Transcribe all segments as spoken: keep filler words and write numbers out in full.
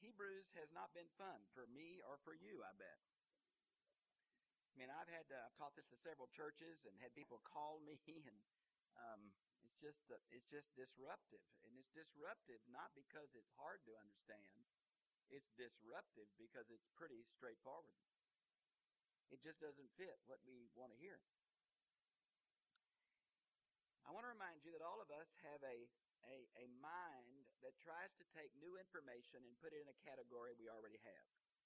Hebrews has not been fun for me or for you, I bet. I mean, I've had, uh, I've taught this to several churches and had people call me, and um, it's just, uh, it's just disruptive. And it's disruptive not because it's hard to understand. It's disruptive because it's pretty straightforward. It just doesn't fit what we want to hear. I want to remind you that all of us have a, a, a mind that tries to take new information and put it in a category we already have.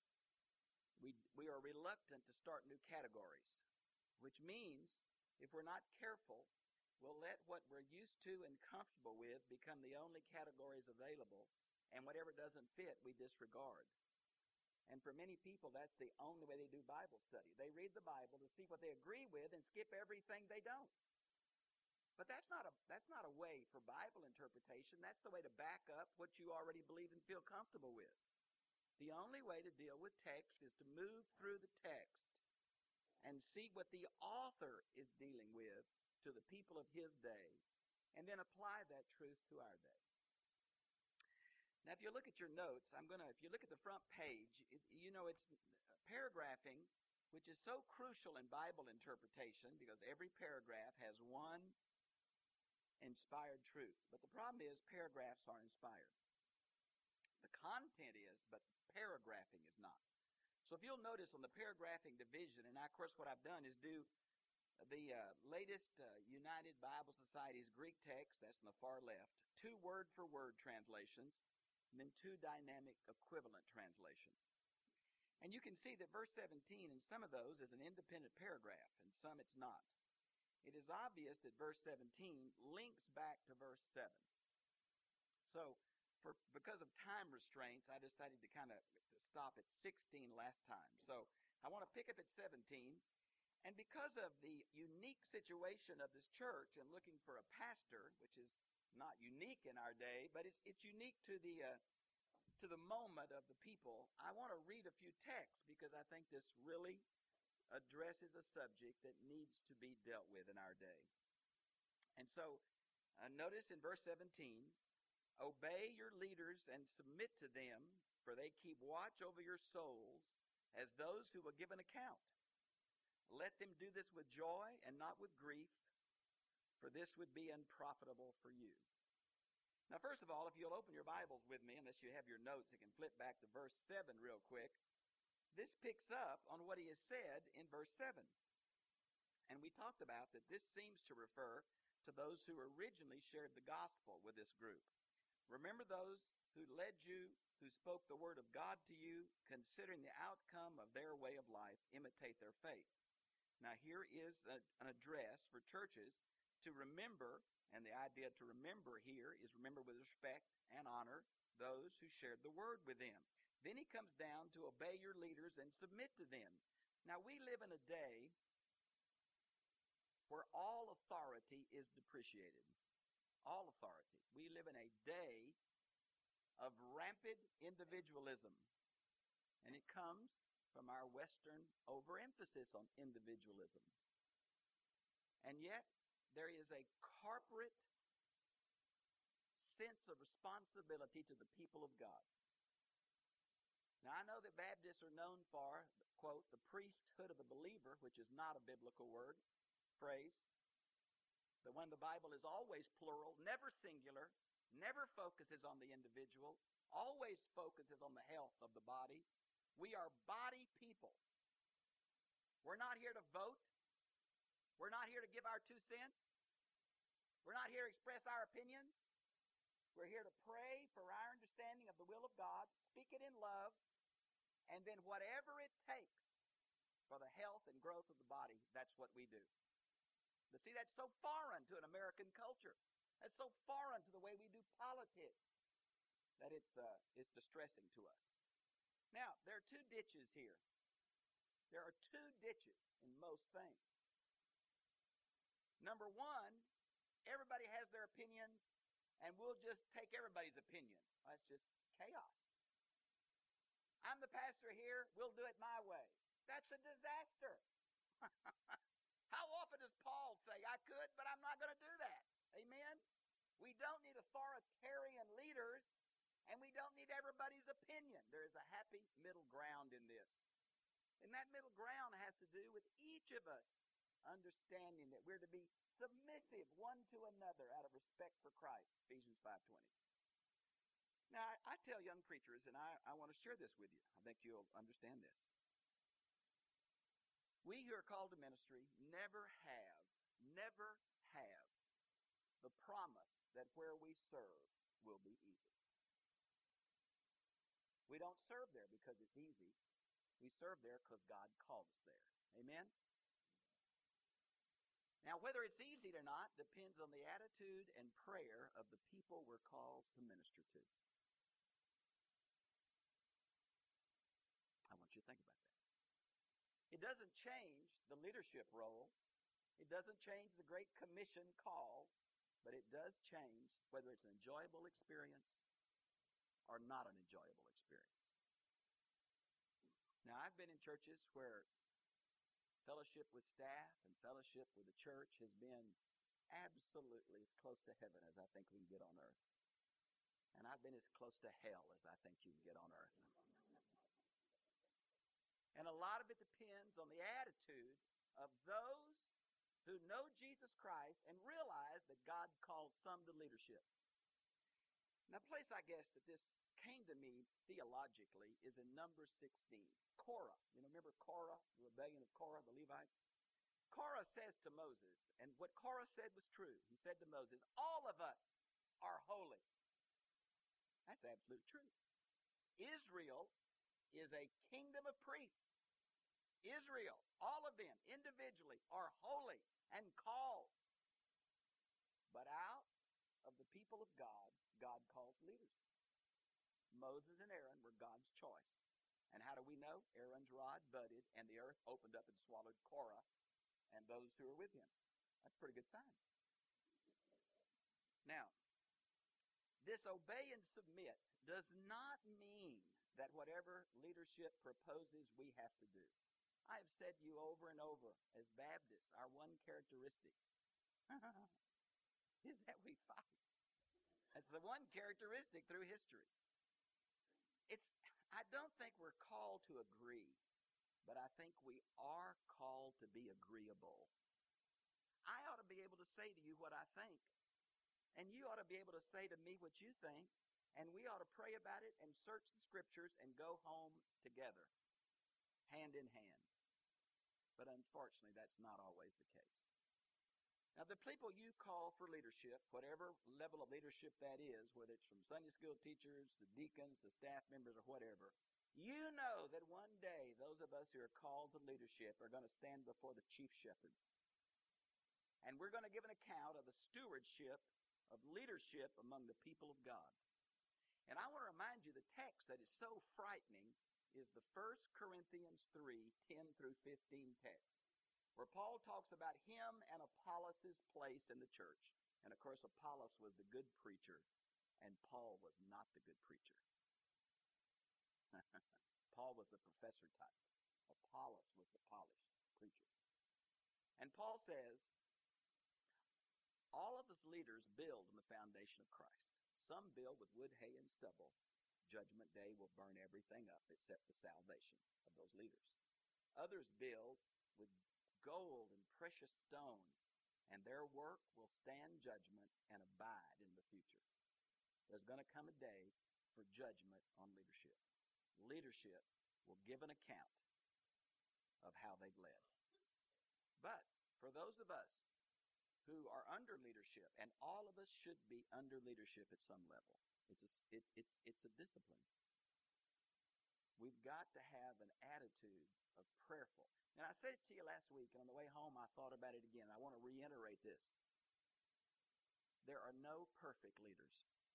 We, we are reluctant to start new categories, which means if we're not careful, we'll let what we're used to and comfortable with become the only categories available, and whatever doesn't fit, we disregard. And for many people, that's the only way they do Bible study. They read the Bible to see what they agree with and skip everything they don't. But that's not a, that's not a way for Bible interpretation. That's the way to back up what you already believe and feel comfortable with. The only way to deal with text is to move through the text and see what the author is dealing with to the people of his day, and then apply that truth to our day. Now, if you look at your notes, I'm going to, if you look at the front page, it, you know, it's paragraphing, which is so crucial in Bible interpretation because every paragraph has one inspired truth. But the problem is paragraphs are inspired. The content is, but paragraphing is not. So if you'll notice on the paragraphing division, and of course what I've done is do the uh, latest uh, United Bible Society's Greek text, that's on the far left, two word-for-word translations, and then two dynamic equivalent translations. And you can see that verse seventeen in some of those is an independent paragraph, and some it's not. It is obvious that verse seventeen links back to verse seven. So, for because of time restraints, I decided to kind of stop at sixteen last time. So, I want to pick up at seventeen. And because of the unique situation of this church and looking for a pastor, which is not unique in our day, but it's, it's unique to the uh, to the moment of the people, I want to read a few texts because I think this really addresses a subject that needs to be dealt with in our day. And so, uh, notice in verse seventeen, obey your leaders and submit to them, for they keep watch over your souls as those who will give an account. Let them do this with joy and not with grief, for this would be unprofitable for you. Now, first of all, if you'll open your Bibles with me, unless you have your notes, you can flip back to verse seven real quick. This picks up on what he has said in verse seven. And we talked about that this seems to refer to those who originally shared the gospel with this group. Remember those who led you, who spoke the word of God to you, considering the outcome of their way of life, imitate their faith. Now, here is a, an address for churches to remember, and the idea to remember here is remember with respect and honor those who shared the word with them. Then he comes down to obey your leaders and submit to them. Now, we live in a day where all authority is depreciated. All authority. We live in a day of rampant individualism. And it comes from our Western overemphasis on individualism. And yet, there is a corporate sense of responsibility to the people of God. Now, I know that Baptists are known for, quote, the priesthood of the believer, which is not a biblical word, phrase. But when the Bible is always plural, never singular, never focuses on the individual, always focuses on the health of the body. We are body people. We're not here to vote. We're not here to give our two cents. We're not here to express our opinions. We're here to pray for our understanding of the will of God, speak it in love, and then whatever it takes for the health and growth of the body, that's what we do. But see, that's so foreign to an American culture. That's so foreign to the way we do politics that it's, uh, it's distressing to us. Now, there are two ditches here. There are two ditches in most things. Number one, everybody has their opinions, and we'll just take everybody's opinion. Well, that's just chaos. I'm the pastor here, we'll do it my way. That's a disaster. How often does Paul say, I could, but I'm not going to do that? Amen? We don't need authoritarian leaders, and we don't need everybody's opinion. there's a happy middle ground in this. And that middle ground has to do with each of us understanding that we're to be submissive one to another out of respect for Christ, Ephesians five twenty. Now, I, I tell young preachers, and I, I want to share this with you. I think you'll understand this. We who are called to ministry never have, never have the promise that where we serve will be easy. We don't serve there because it's easy. We serve there because God called us there. Amen? Now, whether it's easy or not depends on the attitude and prayer of the people we're called to minister to. I want you to think about that. It doesn't change the leadership role. It doesn't change the Great Commission call, but it does change whether it's an enjoyable experience or not an enjoyable experience. Now, I've been in churches where fellowship with staff and fellowship with the church has been absolutely as close to heaven as I think we can get on earth. And I've been as close to hell as I think you can get on earth. And a lot of it depends on the attitude of those who know Jesus Christ and realize that God called some to leadership. Now, the place I guess that this came to me theologically is in Numbers sixteen. Korah, you know, remember Korah, the rebellion of Korah, the Levite? Korah says to Moses, and what Korah said was true. He said to Moses, all of us are holy. That's absolute truth. Israel is a kingdom of priests. Israel, all of them individually are holy and called. But out of the people of God, God calls leaders. Moses and Aaron were God's choice. And how do we know? Aaron's rod budded and the earth opened up and swallowed Korah and those who were with him. That's a pretty good sign. Now, disobey and submit does not mean that whatever leadership proposes we have to do. I have said to you over and over, as Baptists, our one characteristic is that we fight. That's the one characteristic through history. It's, I don't think we're called to agree, but I think we are called to be agreeable. I ought to be able to say to you what I think, and you ought to be able to say to me what you think, and we ought to pray about it and search the scriptures and go home together, hand in hand. But unfortunately, that's not always the case. Now, the people you call for leadership, whatever level of leadership that is, whether it's from Sunday school teachers to deacons to staff members or whatever, you know that one day those of us who are called to leadership are going to stand before the chief shepherd. And we're going to give an account of the stewardship of leadership among the people of God. And I want to remind you the text that is so frightening is the First Corinthians three, ten through fifteen text, where Paul talks about him and Apollos' place in the church. And of course, Apollos was the good preacher, and Paul was not the good preacher. Paul was the professor type. Apollos was the polished preacher. And Paul says, all of us leaders build on the foundation of Christ. Some build with wood, hay, and stubble. Judgment day will burn everything up except the salvation of those leaders. Others build with gold and precious stones, and their work will stand judgment and abide in the future. There's going to come a day for judgment on leadership. Leadership will give an account of how they've led. But for those of us who are under leadership, and all of us should be under leadership at some level, it's a, it, it's, it's a discipline. We've got to have an attitude of prayerful. And I said it to you last week, and on the way home I thought about it again. I want to reiterate this. There are no perfect leaders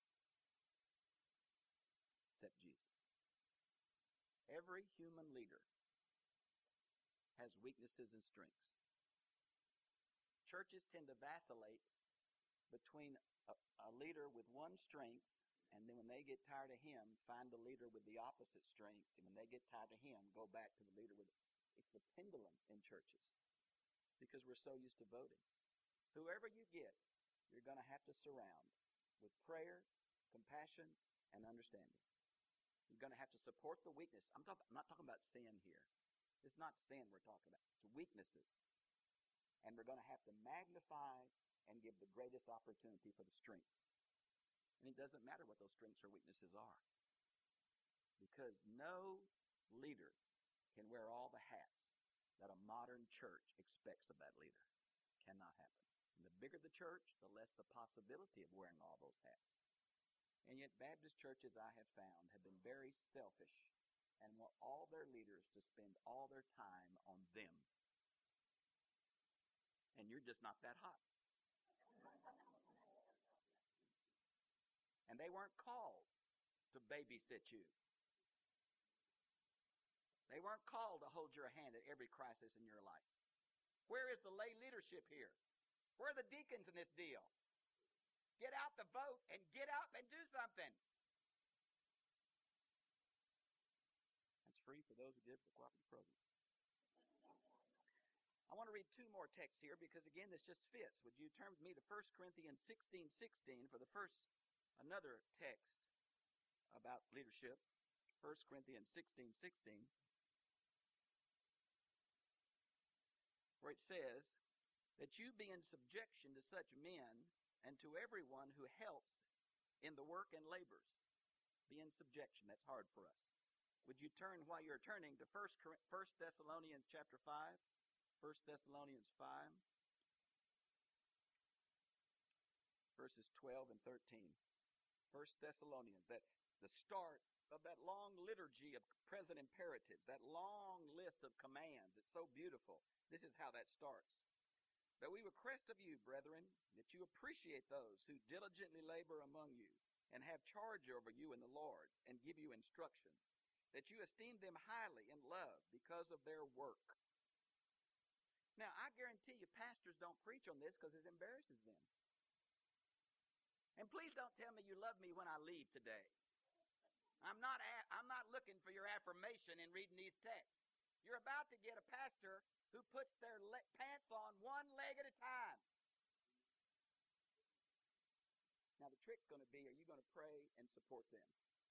except Jesus. Every human leader has weaknesses and strengths. Churches tend to vacillate between a, a leader with one strength, and then when they get tired of him, find a leader with the opposite strength, and when they get tired of him, go back to the leader with... It's a pendulum in churches because we're so used to voting. Whoever you get, you're going to have to surround with prayer, compassion, and understanding. You're going to have to support the weakness. I'm, talk, I'm not talking about sin here. It's not sin we're talking about. It's weaknesses. And we're going to have to magnify and give the greatest opportunity for the strengths. And it doesn't matter what those strengths or weaknesses are. Because no leader can wear all the hats that a modern church expects of that leader. Cannot happen. And the bigger the church, the less the possibility of wearing all those hats. And yet Baptist churches, I have found, have been very selfish and want all their leaders to spend all their time on them. And you're just not that hot. And they weren't called to babysit you. They weren't called to hold your hand at every crisis in your life. Where is the lay leadership here? Where are the deacons in this deal? Get out the vote and get out and do something. That's free for those who give the cooperative program. I want to read two more texts here because, again, this just fits. Would you turn with me to First Corinthians sixteen sixteen for the first, another text about leadership. First Corinthians sixteen sixteen. Where it says that you be in subjection to such men and to everyone who helps in the work and labors. Be in subjection. That's hard for us. Would you turn while you're turning to First Thessalonians chapter five? First Thessalonians five, verses twelve and thirteen. First Thessalonians, that the start of that long liturgy of present imperatives, that long list of commands. It's so beautiful. This is how that starts. But we request of you, brethren, that you appreciate those who diligently labor among you and have charge over you in the Lord and give you instruction, that you esteem them highly in love because of their work. Now, I guarantee you pastors don't preach on this because it embarrasses them. And please don't tell me you love me when I leave today. I'm not, a- I'm not looking for your affirmation in reading these texts. You're about to get a pastor who puts their le- pants on one leg at a time. Now, the trick's going to be, are you going to pray and support them?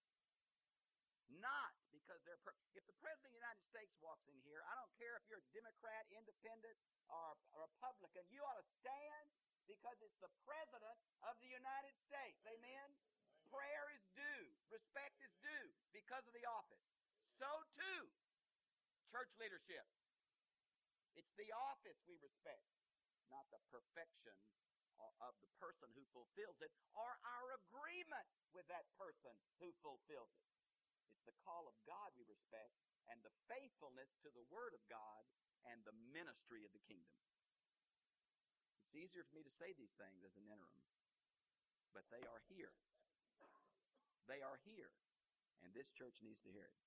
Not because they're... Per- if the President of the United States walks in here, I don't care if you're a Democrat, Independent, or a Republican, you ought to stand because it's the President of the United States. Amen? Prayer is due. Respect is due because of the office. So, too, church leadership. It's the office we respect, not the perfection of the person who fulfills it or our agreement with that person who fulfills it. It's the call of God we respect and the faithfulness to the Word of God and the ministry of the kingdom. It's easier for me to say these things as an interim, but they are here. They are here, and this church needs to hear it.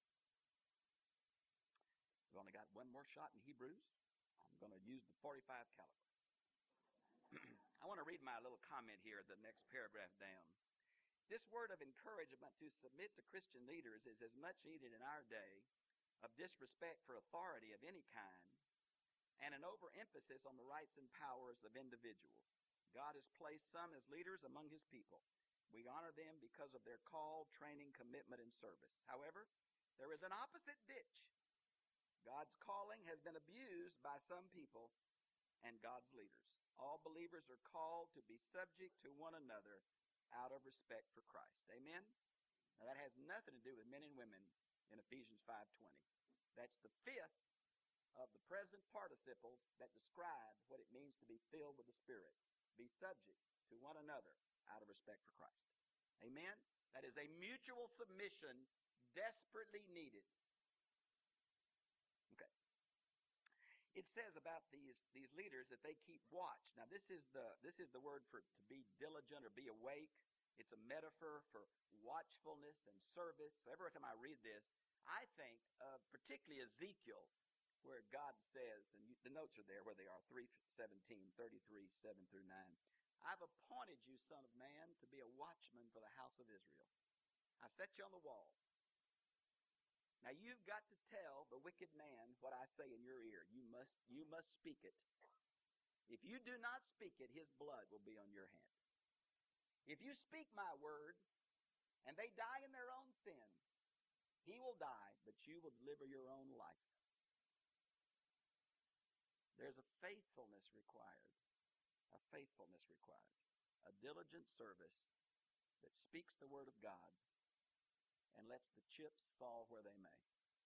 We've only got one more shot in Hebrews. I'm going to use the forty-five caliber. I want to read my little comment here, the next paragraph down. This word of encouragement to submit to Christian leaders is as much needed in our day of disrespect for authority of any kind and an overemphasis on the rights and powers of individuals. God has placed some as leaders among his people. We honor them because of their call, training, commitment, and service. However, there is an opposite ditch. God's calling has been abused by some people and God's leaders. All believers are called to be subject to one another out of respect for Christ. Amen? Now that has nothing to do with men and women in Ephesians five twenty. That's the fifth of the present participles that describe what it means to be filled with the Spirit. Be subject to one another out of respect for Christ. Amen? That is a mutual submission desperately needed. Okay. It says about these, these leaders that they keep watch. Now this is the this is the word for to be diligent or be awake. It's a metaphor for watchfulness and service. So every time I read this, I think of particularly Ezekiel, where God says, and you, the notes are there where they are, three seventeen, thirty-three, seven through nine. I've appointed you, son of man, to be a watchman for the house of Israel. I've set you on the wall. Now you've got to tell the wicked man what I say in your ear. You must, you must speak it. If you do not speak it, his blood will be on your hand. If you speak my word and they die in their own sin, will die, but you will deliver your own life. There's a faithfulness required, a faithfulness required, a diligent service that speaks the word of God and lets the chips fall where they may.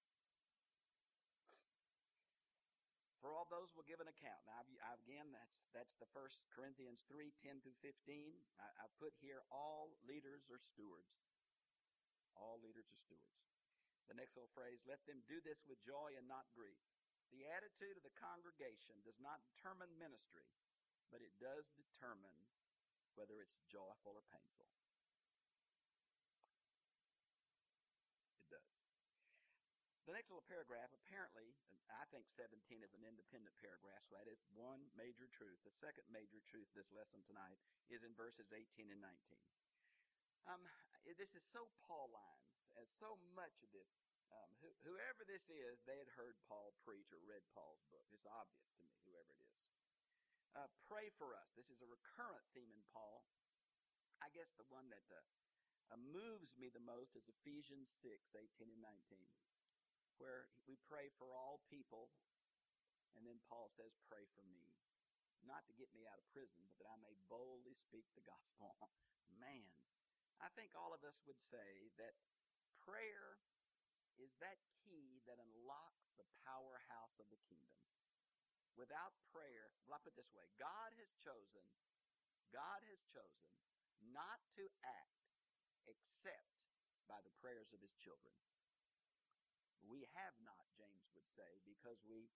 For all those will give an account. Now, I've, I've, again, that's that's the First Corinthians three, ten through fifteen. I, I put here all leaders are stewards. All leaders are stewards. The next little phrase, let them do this with joy and not grief. The attitude of the congregation does not determine ministry, but it does determine whether it's joyful or painful. It does. The next little paragraph, apparently, I think seventeen is an independent paragraph, so that is one major truth. The second major truth of this lesson tonight is in verses eighteen and nineteen. Um, this is so Pauline, and so much of this, um, who, whoever this is, they had heard Paul preach or read Paul's book. It's obvious to me, whoever it is. Uh, pray for us. This is a recurrent theme in Paul. I guess the one that uh, uh, moves me the most is Ephesians six, eighteen and nineteen. Where we pray for all people, and then Paul says, pray for me. Not to get me out of prison, but that I may boldly speak the gospel. Man, I think all of us would say that prayer is that key that unlocks the powerhouse of the kingdom. Without prayer, well, I put it this way, God has chosen, God has chosen not to act except by the prayers of his children. We have not, James would say, because we...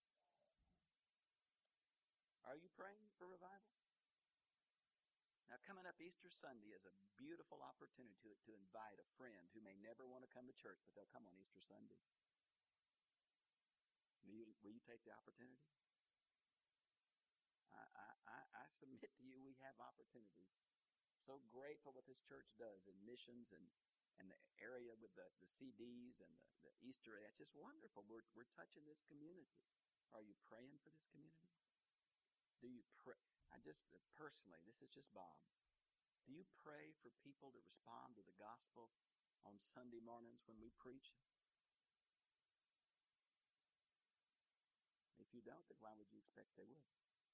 Are you praying for revival? Now, coming up Easter Sunday is a beautiful opportunity to, to invite a friend who may never want to come to church, but they'll come on Easter Sunday. Will you, will you take the opportunity? I, I, I, I submit to you we have opportunities. So grateful what this church does in missions and and the area with the, the C Ds and the, the Easter eggs. It's just wonderful. We're, we're touching this community. Are you praying for this community? Do you pray? I just, uh, personally, this is just Bob. Do you pray for people to respond to the gospel on Sunday mornings when we preach? If you don't, then why would you expect they would?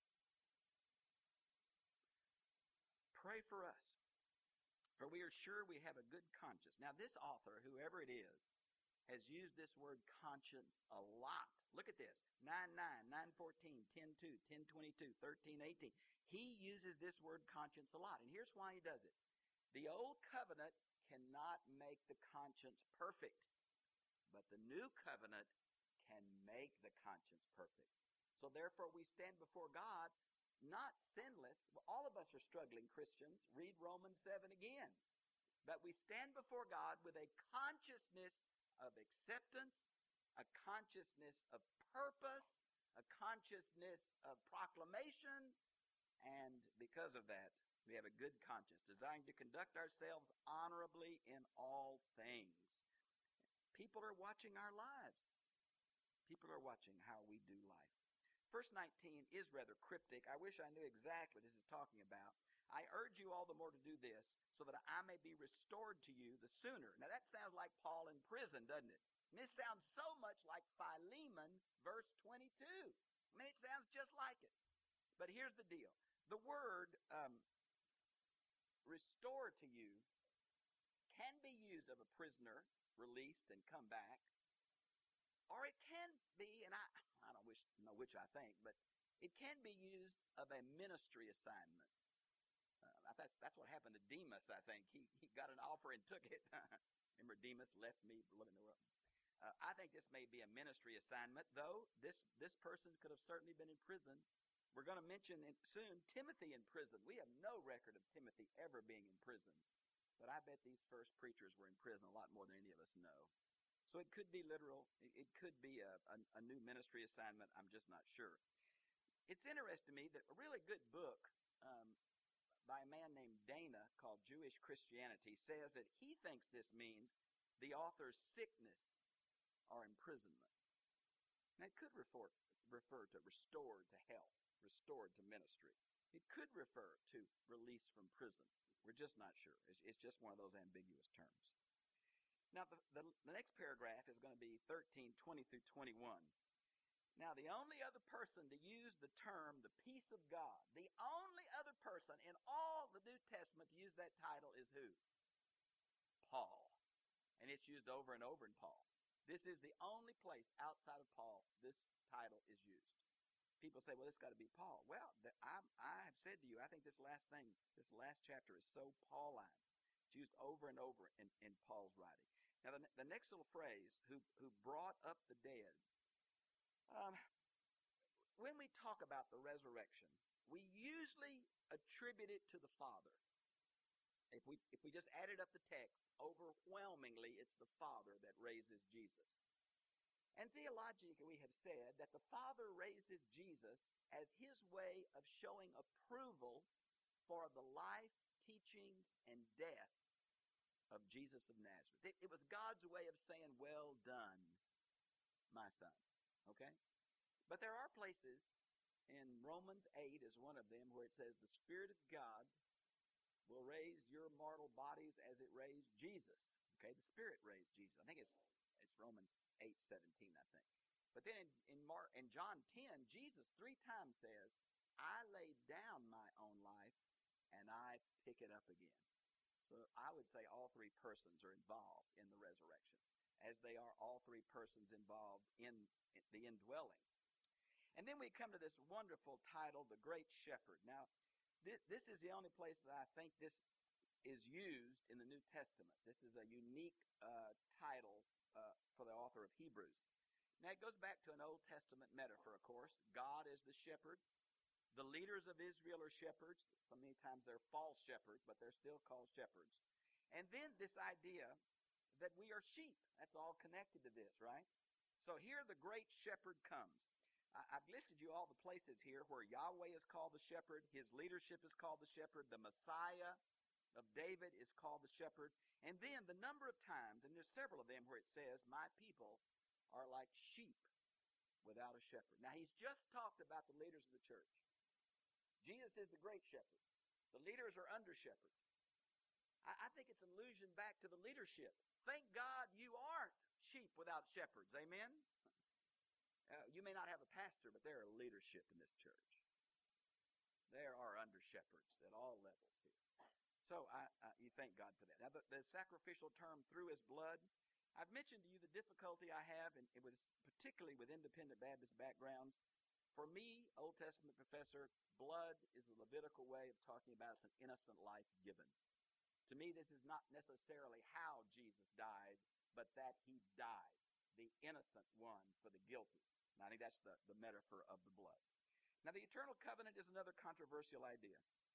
Pray for us. For we are sure we have a good conscience. Now, this author, whoever it is, has used this word conscience a lot. Look at this. nine nine, nine fourteen, ten two, ten twenty-two, thirteen eighteen. He uses this word conscience a lot. And here's why he does it. The old covenant cannot make the conscience perfect. But the new covenant can make the conscience perfect. So therefore we stand before God not sinless. All of us are struggling Christians. Read Romans seven again. But we stand before God with a consciousness of acceptance, a consciousness of purpose, a consciousness of proclamation, and because of that, we have a good conscience, desiring to conduct ourselves honorably in all things. People are watching our lives. People are watching how we do life. Verse nineteen is rather cryptic. I wish I knew exactly what this is talking about. I urge you all the more to do this, so that I may be restored to you the sooner. Now that sounds like Paul in prison, doesn't it? And this sounds so much like Philemon, verse twenty-two. I mean, it sounds just like it. But here's the deal. The word um, restore to you can be used of a prisoner released and come back. Or it can be, and I, I don't wish, know which I think, but it can be used of a ministry assignment. Uh, that's, that's what happened to Demas, I think. He, he got an offer and took it. Remember, Demas left me, living in the world. Uh, I think this may be a ministry assignment, though this, this person could have certainly been in prison. We're going to mention in, soon Timothy in prison. We have no record of Timothy ever being in prison. But I bet these first preachers were in prison a lot more than any of us know. So it could be literal. It could be a, a, a new ministry assignment. I'm just not sure. It's interesting to me that a really good book um, by a man named Dana called Jewish Christianity says that he thinks this means the author's sickness or imprisonment. Now, it could refer, refer to restored to health, restored to ministry. It could refer to release from prison. We're just not sure. It's, it's just one of those ambiguous terms. Now, the, the, the next paragraph is going to be thirteen, twenty through twenty-one. Now, the only other person to use the term the peace of God, the only other person in all the New Testament to use that title is who? Paul. And it's used over and over in Paul. This is the only place outside of Paul this title is used. People say, well, it's got to be Paul. Well, the, I, I have said to you, I think this last thing, this last chapter is so Pauline. It's used over and over in, in Paul's writing. Now, the, the next little phrase, who, who brought up the dead. Um, when we talk about the resurrection, we usually attribute it to the Father. If we if we just added up the text, overwhelmingly it's the Father that raises Jesus. And theologically we have said that the Father raises Jesus as his way of showing approval for the life, teaching, and death of Jesus of Nazareth. It, it was God's way of saying, well done, my son. Okay? But there are places, in Romans eight is one of them, where it says the Spirit of God will raise your mortal bodies as it raised Jesus. Okay, the Spirit raised Jesus. I think it's it's Romans eight seventeen, I think. But then in, in, Mark, in John ten, Jesus three times says, I laid down my own life and I pick it up again. So I would say all three persons are involved in the resurrection, as they are all three persons involved in the indwelling. And then we come to this wonderful title, the Great Shepherd. Now, th- this is the only place that I think this is used in the New Testament. This is a unique uh, title uh, for the author of Hebrews. Now, it goes back to an Old Testament metaphor, of course. God is the shepherd. The leaders of Israel are shepherds. So many times they're false shepherds, but they're still called shepherds. And then this idea that we are sheep. That's all connected to this, right? So here the Great Shepherd comes. I've listed you all the places here where Yahweh is called the shepherd, his leadership is called the shepherd, the Messiah of David is called the shepherd, and then the number of times, and there's several of them where it says, my people are like sheep without a shepherd. Now, he's just talked about the leaders of the church. Jesus is the great shepherd. The leaders are under shepherds. I, I think it's an allusion back to the leadership. Thank God you aren't sheep without shepherds. Amen? Uh, you may not have a pastor, but there are leadership in this church. There are under shepherds at all levels here. So I, I, you thank God for that. Now, the, the sacrificial term through his blood, I've mentioned to you the difficulty I have, and it was particularly with independent Baptist backgrounds. For me, Old Testament professor, blood is a Levitical way of talking about an innocent life given. To me, this is not necessarily how Jesus died, but that he died, the innocent one for the guilty. And I think that's the, the metaphor of the blood. Now, the eternal covenant is another controversial idea.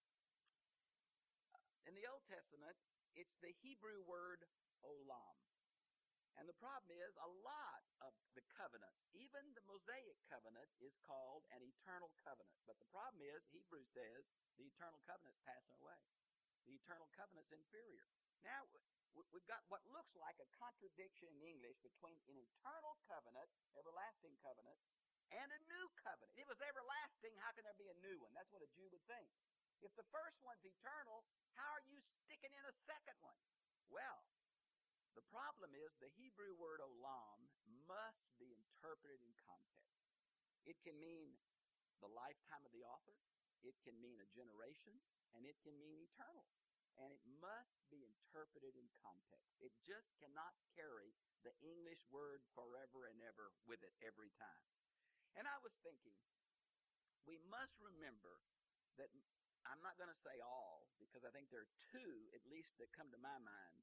In the Old Testament, it's the Hebrew word olam. And the problem is, a lot of the covenants, even the Mosaic covenant, is called an eternal covenant. But the problem is, Hebrews says, the eternal covenant's passing away. The eternal covenant's inferior. Now, we've got what looks like a contradiction in English between an eternal covenant, everlasting covenant, and a new covenant. If it was everlasting, how can there be a new one? That's what a Jew would think. If the first one's eternal, how are you sticking in a second one? Well, the problem is the Hebrew word olam must be interpreted in context. It can mean the lifetime of the author, it can mean a generation, and it can mean eternal. And it must be interpreted in context. It just cannot carry the English word forever and ever with it every time. And I was thinking, we must remember that, I'm not going to say all, because I think there are two, at least, that come to my mind,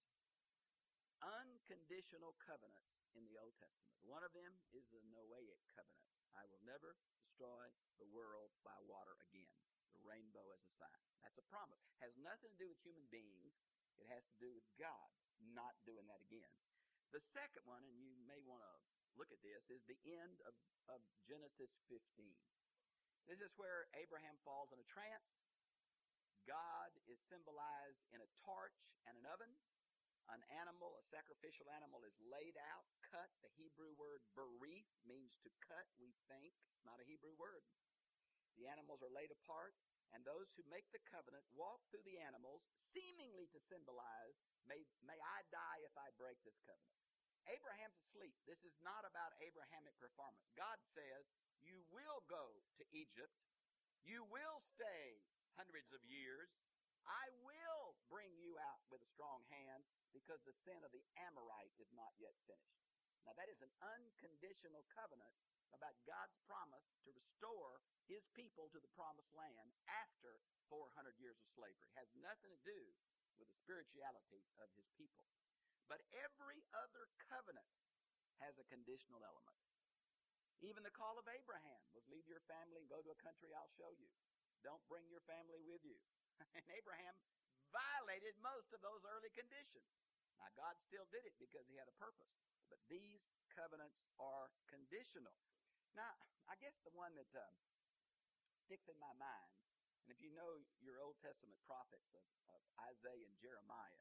unconditional covenants in the Old Testament. One of them is the Noahic covenant. I will never destroy the world by water again. The rainbow as a sign. That's a promise. Has nothing to do with human beings. It has to do with God not doing that again. The second one, and you may want to look at this, is the end of, of Genesis fifteen. This is where Abraham falls in a trance. God is symbolized in a torch and an oven. An animal, a sacrificial animal, is laid out, cut. The Hebrew word berith means to cut, we think. It's not a Hebrew word. The animals are laid apart, and those who make the covenant walk through the animals, seemingly to symbolize, may, may I die if I break this covenant. Abraham's asleep. This is not about Abrahamic performance. God says, you will go to Egypt. You will stay hundreds of years. I will bring you out with a strong hand because the sin of the Amorite is not yet finished. Now that is an unconditional covenant about God's promise to restore his people to the promised land after four hundred years of slavery. It has nothing to do with the spirituality of his people. But every other covenant has a conditional element. Even the call of Abraham was leave your family and go to a country I'll show you. Don't bring your family with you. And Abraham violated most of those early conditions. Now God still did it because he had a purpose. But these covenants are conditional. Now, I guess the one that uh, sticks in my mind, and if you know your Old Testament prophets of, of Isaiah and Jeremiah,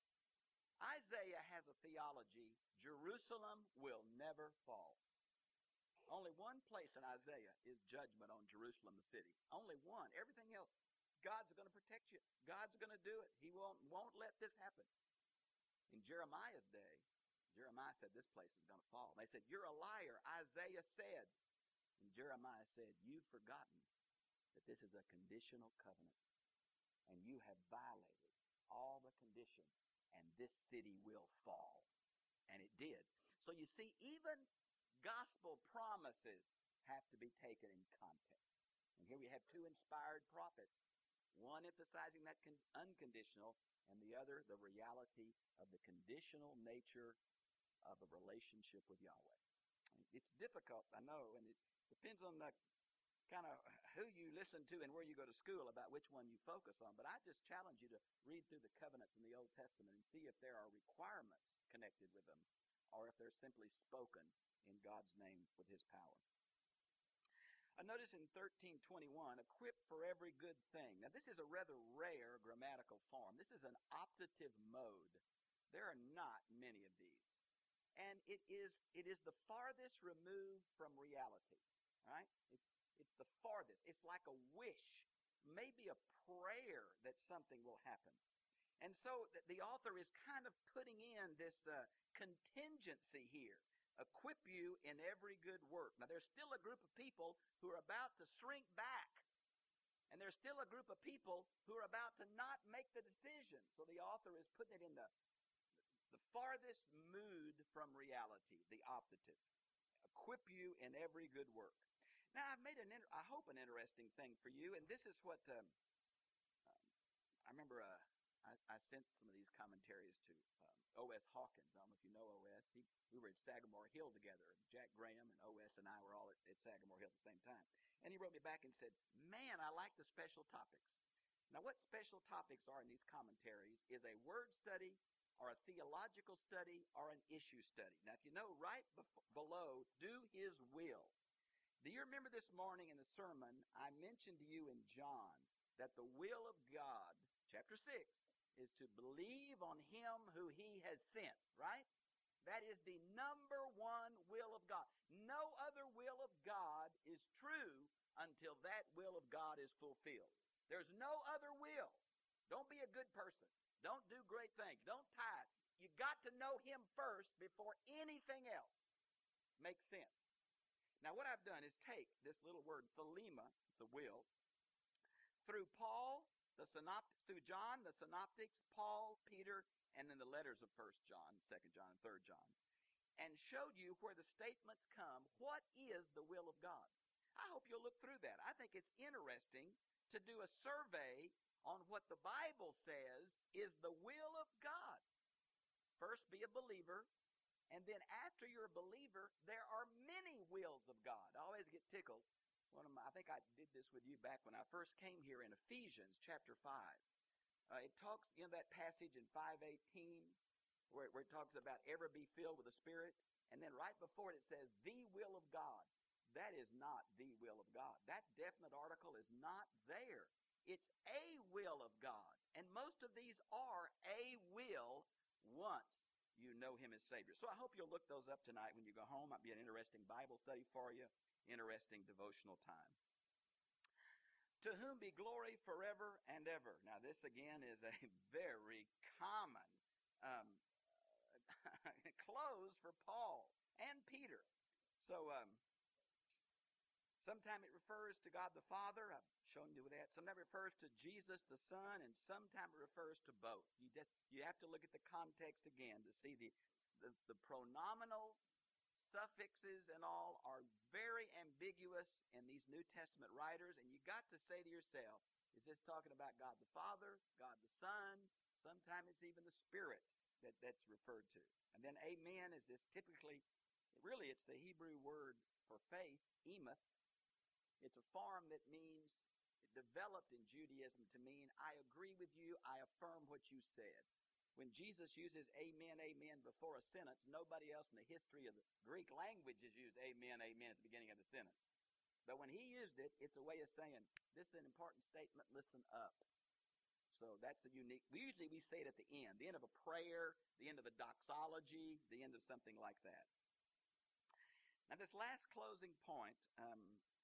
Isaiah has a theology, Jerusalem will never fall. Only one place in Isaiah is judgment on Jerusalem, the city. Only one. Everything else, God's going to protect you. God's going to do it. He won't, won't let this happen. In Jeremiah's day, Jeremiah said this place is going to fall. They said, you're a liar, Isaiah said. And Jeremiah said, you've forgotten that this is a conditional covenant. And you have violated all the conditions, and this city will fall. And it did. So you see, even gospel promises have to be taken in context. And here we have two inspired prophets, one emphasizing that con- unconditional, and the other the reality of the conditional nature of a relationship with Yahweh. It's difficult, I know, and it depends on the kind of who you listen to and where you go to school about which one you focus on. But I just challenge you to read through the covenants in the Old Testament and see if there are requirements connected with them or if they're simply spoken in God's name with his power. I notice in thirteen twenty-one, equipped for every good thing. Now this is a rather rare grammatical form. This is an optative mode. There are not many of these. And it is it is the farthest removed from reality, right? It's it's the farthest. It's like a wish, maybe a prayer that something will happen. And so the author is kind of putting in this uh, contingency here. Equip you in every good work. Now there's still a group of people who are about to shrink back. And there's still a group of people who are about to not make the decision. So the author is putting it in the The farthest mood from reality, the optative. Equip you in every good work. Now, I've made an, I hope, an interesting thing for you, and this is what, um, um, I remember uh, I, I sent some of these commentaries to um, O S Hawkins. I don't know if you know O S. He, we were at Sagamore Hill together. Jack Graham and O S and I were all at, at Sagamore Hill at the same time. And he wrote me back and said, man, I like the special topics. Now, what special topics are in these commentaries is a word study, or a theological study, or an issue study. Now, if you know, right bef- below, do his will. Do you remember this morning in the sermon, I mentioned to you in John that the will of God, chapter six, is to believe on him who he has sent, right? That is the number one will of God. No other will of God is true until that will of God is fulfilled. There's no other will. Don't be a good person. Don't do great things. Don't tithe. You got to know him first before anything else makes sense. Now, what I've done is take this little word, thelema, it's a will, through Paul, the synopt- through John, the synoptics, Paul, Peter, and then the letters of First John, Second John, and Third John, and showed you where the statements come, what is the will of God? I hope you'll look through that. I think it's interesting to do a survey on what the Bible says is the will of God. First, be a believer, and then after you're a believer, there are many wills of God. I always get tickled. One of my, I think I did this with you back when I first came here in Ephesians chapter five. Uh, it talks in that passage in five eighteen where, where it talks about ever be filled with the Spirit, and then right before it, it says the will of God. That is not the will of God. That definite article is not there. It's a will of God. And most of these are a will once you know him as Savior. So I hope you'll look those up tonight when you go home. Might be an interesting Bible study for you, interesting devotional time. To whom be glory forever and ever. Now, this again is a very common um, close for Paul and Peter. So, um, sometimes it refers to God the Father. I've shown you that. Sometimes it refers to Jesus the Son, and sometimes it refers to both. You just you have to look at the context again to see the the, the pronominal suffixes and all are very ambiguous in these New Testament writers, and you got to say to yourself, is this talking about God the Father, God the Son? Sometimes it's even the Spirit that, that's referred to. And then amen is this typically, really it's the Hebrew word for faith, emeth. It's a form that means, it developed in Judaism to mean, I agree with you, I affirm what you said. When Jesus uses amen, amen before a sentence, nobody else in the history of the Greek language has used amen, amen at the beginning of the sentence. But when he used it, it's a way of saying, this is an important statement, listen up. So that's the unique, we usually we say it at the end, the end of a prayer, the end of a doxology, the end of something like that. Now this last closing point um,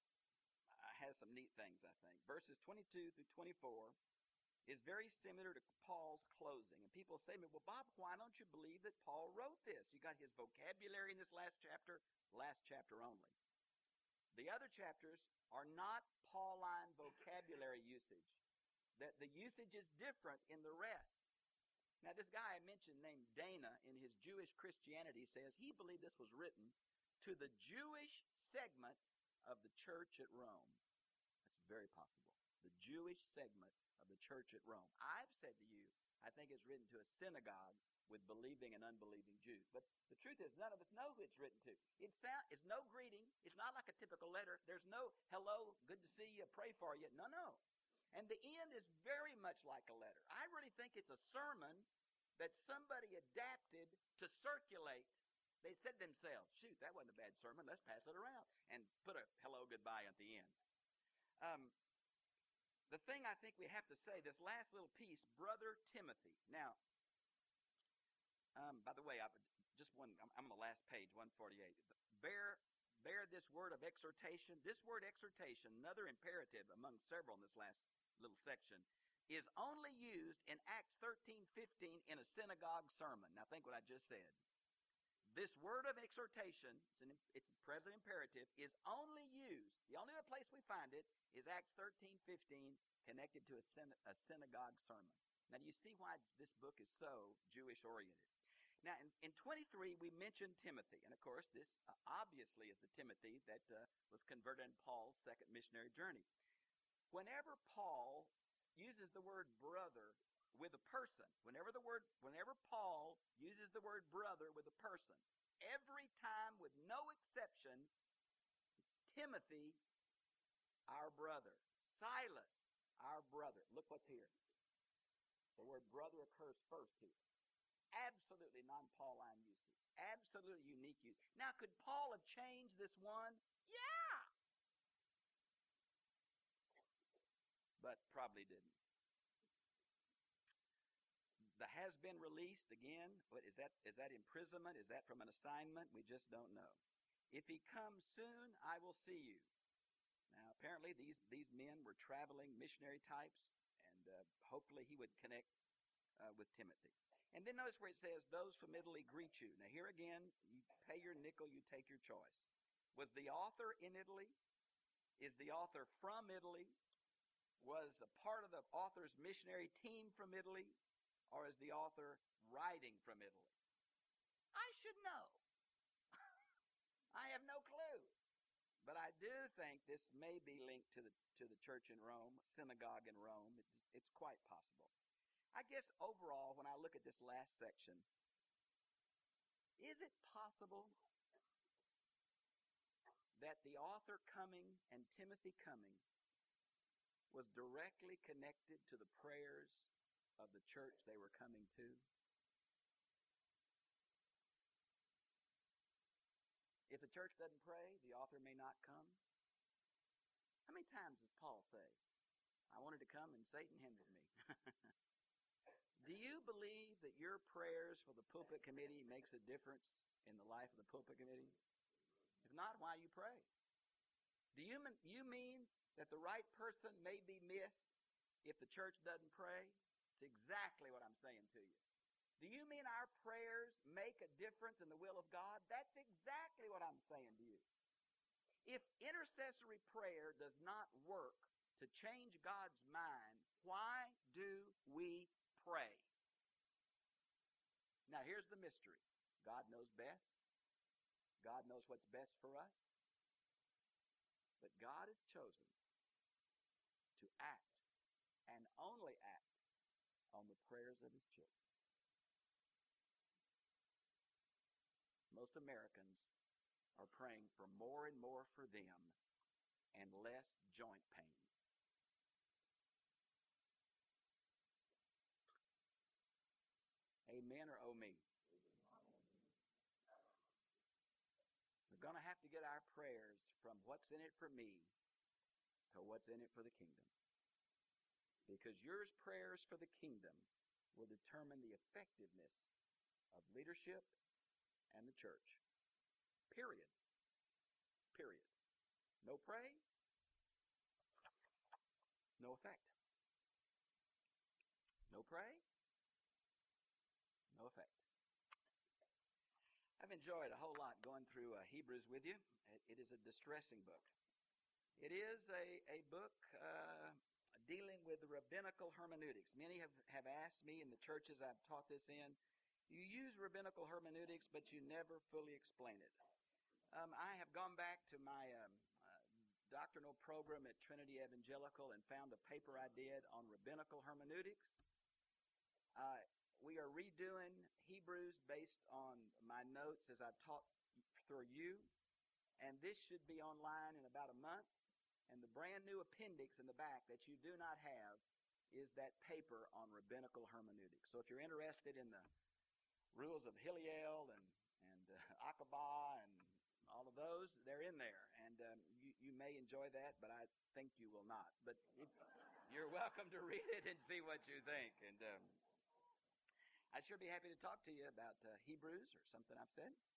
has some neat things, I think. Verses twenty-two through twenty-four is very similar to Paul's closing. And people say to me, well, Bob, why don't you believe that Paul wrote this? You got his vocabulary in this last chapter, last chapter only. The other chapters are not Pauline vocabulary usage. That the usage is different in the rest. Now, this guy I mentioned named Dana in his Jewish Christianity says he believed this was written to the Jewish segment of the church at Rome. That's very possible. The Jewish segment of the church at Rome. I've said to you, I think it's written to a synagogue with believing and unbelieving Jews. But the truth is, none of us know who it's written to. It sound, it's no greeting. It's not like a typical letter. There's no, hello, good to see you, pray for you. No, no. And the end is very much like a letter. I really think it's a sermon that somebody adapted to circulate. They said to themselves, shoot, that wasn't a bad sermon. Let's pass it around and put a hello, goodbye at the end. Um, The thing I think we have to say, this last little piece, Brother Timothy. Now, um, by the way, I, just one, I'm, I'm on the last page, one forty-eight. Bear, bear this word of exhortation. This word exhortation, another imperative among several in this last little section, is only used in Acts thirteen fifteen in a synagogue sermon. Now, think what I just said. This word of exhortation, it's, an, it's a present imperative, is only used, the only other place we find it is Acts thirteen fifteen, connected to a, syn- a synagogue sermon. Now, do you see why this book is so Jewish-oriented? Now, in, in twenty-three, we mentioned Timothy. And, of course, this uh, obviously is the Timothy that uh, was converted in Paul's second missionary journey. Whenever Paul uses the word brother with a person, whenever the word, whenever Paul uses the word brother with a person, every time with no exception, it's Timothy, our brother. Silas, our brother. Look what's here. The word brother occurs first here. Absolutely non-Pauline usage. Absolutely unique use. Now, could Paul have changed this one? Yeah! But probably didn't. The has been released, again, what is that? Is that imprisonment? Is that from an assignment? We just don't know. If he comes soon, I will see you. Now, apparently these, these men were traveling missionary types, and uh, hopefully he would connect uh, with Timothy. And then notice where it says, those from Italy greet you. Now here again, you pay your nickel, you take your choice. Was the author in Italy? Is the author from Italy? Was a part of the author's missionary team from Italy? Or is the author writing from Italy? I should know. I have no clue. But I do think this may be linked to the to the church in Rome, synagogue in Rome. It's, it's quite possible. I guess overall, when I look at this last section, is it possible that the author coming and Timothy coming was directly connected to the prayers of the church they were coming to? If the church doesn't pray, the author may not come. How many times does Paul say, I wanted to come and Satan hindered me? Do you believe that your prayers for the pulpit committee makes a difference in the life of the pulpit committee? If not, why you pray? Do you, you mean that the right person may be missed if the church doesn't pray? It's exactly what I'm saying to you. Do you mean our prayers make a difference in the will of God? That's exactly what I'm saying to you. If intercessory prayer does not work to change God's mind, why do we pray? Now, here's the mystery. God knows best. God knows what's best for us. But God has chosen to act and only act on the prayers of His children. Most Americans are praying for more and more for them and less joint pain. Amen or oh me? We're going to have to get our prayers from what's in it for me to what's in it for the kingdom. Because your prayers for the kingdom will determine the effectiveness of leadership and the church. Period. Period. No pray, no effect. No pray, no effect. I've enjoyed a whole lot going through uh, Hebrews with you. It, it is a distressing book. It is a, a book uh, dealing with the rabbinical hermeneutics. Many have, have asked me in the churches I've taught this in, you use rabbinical hermeneutics, but you never fully explain it. Um, I have gone back to my um, uh, doctrinal program at Trinity Evangelical and found a paper I did on rabbinical hermeneutics. Uh, we are redoing Hebrews based on my notes as I've taught through you, and this should be online in about a month. And the brand new appendix in the back that you do not have is that paper on rabbinical hermeneutics. So if you're interested in the rules of Hillel and and uh, Aqaba and all of those, they're in there, and um, you you may enjoy that, but I think you will not. But if, you're welcome to read it and see what you think. And um, I'd sure be happy to talk to you about uh, Hebrews or something I've said.